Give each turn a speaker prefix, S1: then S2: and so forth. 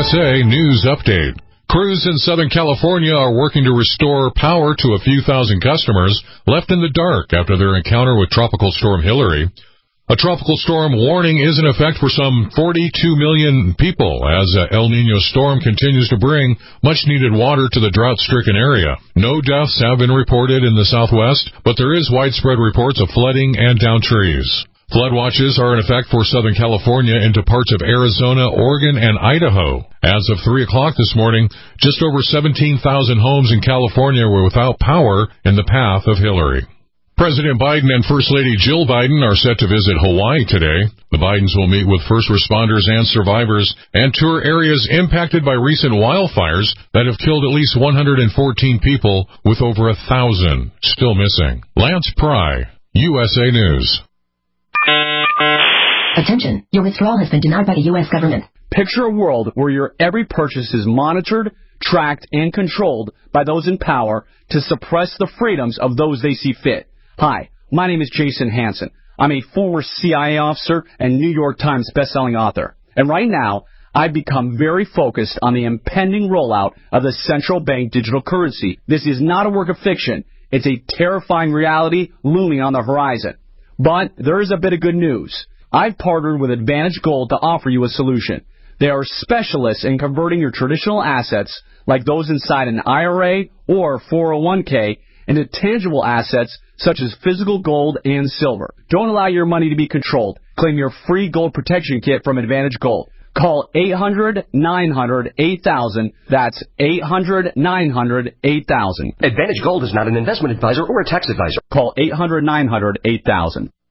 S1: USA News Update. Crews in Southern California are working to restore power to a few thousand customers left in the dark after their encounter with Tropical Storm Hilary. A tropical storm warning is in effect for some 42 million people as El Niño storm continues to bring much-needed water to the drought-stricken area. No deaths have been reported in the southwest, but there is widespread reports of flooding and downed trees. Flood watches are in effect for Southern California into parts of Arizona, Oregon, and Idaho. As of 3 o'clock this morning, just over 17,000 homes in California were without power in the path of Hilary. President Biden and First Lady Jill Biden are set to visit Hawaii today. The Bidens will meet with first responders and survivors and tour areas impacted by recent wildfires that have killed at least 114 people, with over 1,000 still missing. Lance Pry, USA News.
S2: Attention, your withdrawal has been denied by the U.S. government.
S3: Picture a world where your every purchase is monitored, tracked, and controlled by those in power to suppress the freedoms of those they see fit. Hi, my name is Jason Hansen. I'm a former CIA officer and New York Times bestselling author. And right now, I've become very focused on the impending rollout of the central bank digital currency. This is not a work of fiction. It's a terrifying reality looming on the horizon. But there is a bit of good news. I've partnered with Advantage Gold to offer you a solution. They are specialists in converting your traditional assets, like those inside an IRA or 401k, into tangible assets such as physical gold and silver. Don't allow your money to be controlled. Claim your free gold protection kit from Advantage Gold. Call 800-900-8000. That's 800-900-8000.
S4: Advantage Gold is not an investment advisor or a tax advisor.
S3: Call 800-900-8000.